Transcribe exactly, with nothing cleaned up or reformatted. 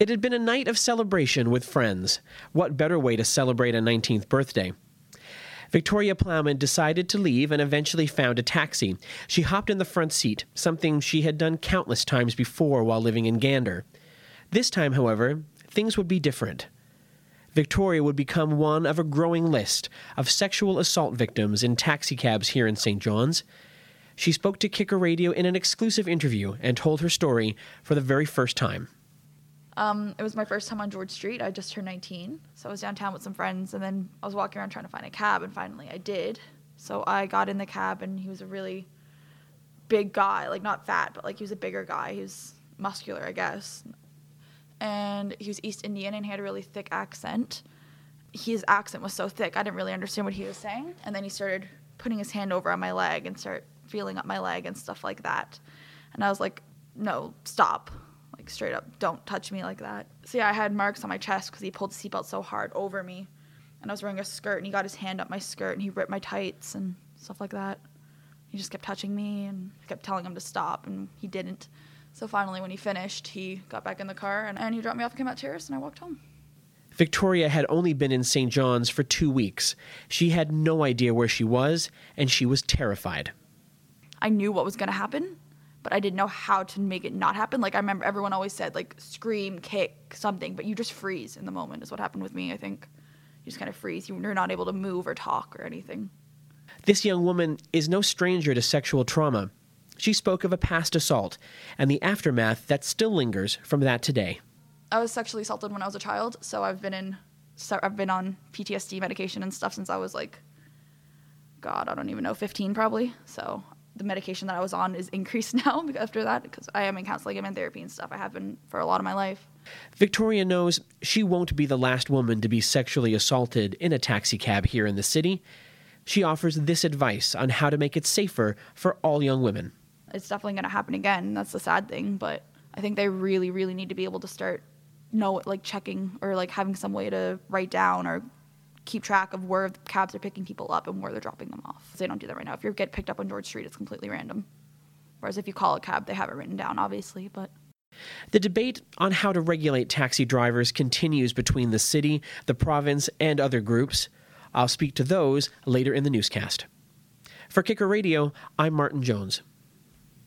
It had been a night of celebration with friends. What better way to celebrate a nineteenth birthday? Victoria Plowman decided to leave and eventually found a taxi. She hopped in the front seat, something she had done countless times before while living in Gander. This time, however, things would be different. Victoria would become one of a growing list of sexual assault victims in taxicabs here in Saint John's. She spoke to Kicker Radio in an exclusive interview and told her story for the very first time. Um, it was my first time on George Street. I just turned nineteen, so I was downtown with some friends, and then I was walking around trying to find a cab, and finally I did. So I got in the cab, and he was a really big guy, like not fat, but like he was a bigger guy. He was muscular, I guess. And he was East Indian, and he had a really thick accent. His accent was so thick, I didn't really understand what he was saying. And then he started putting his hand over on my leg and start feeling up my leg and stuff like that. And I was like, no, stop. Like, straight up, don't touch me like that. So yeah, I had marks on my chest because he pulled the seatbelt so hard over me. And I was wearing a skirt, and he got his hand up my skirt, and he ripped my tights and stuff like that. He just kept touching me, and I kept telling him to stop, and he didn't. So finally, when he finished, he got back in the car, and, and he dropped me off at Kempt Terrace, and I walked home. Victoria had only been in Saint John's for two weeks. She had no idea where she was, and she was terrified. I knew what was going to happen, but I didn't know how to make it not happen. Like, I remember everyone always said, like, scream, kick, something, but you just freeze in the moment is what happened with me, I think. You just kind of freeze. You're not able to move or talk or anything. This young woman is no stranger to sexual trauma. She spoke of a past assault and the aftermath that still lingers from that today. I was sexually assaulted when I was a child, so I've been in, so I've been on P T S D medication and stuff since I was like, God, I don't even know, fifteen probably. So the medication that I was on is increased now after that because I am in counseling, I'm in therapy and stuff. I have been for a lot of my life. Victoria knows she won't be the last woman to be sexually assaulted in a taxicab here in the city. She offers this advice on how to make it safer for all young women. It's definitely going to happen again. That's the sad thing, but I think they really, really need to be able to start know, like checking or like having some way to write down or keep track of where the cabs are picking people up and where they're dropping them off. They don't do that right now. If you get picked up on George Street, it's completely random. Whereas if you call a cab, they have it written down, obviously, but... The debate on how to regulate taxi drivers continues between the city, the province, and other groups. I'll speak to those later in the newscast. For Kicker Radio, I'm Martin Jones.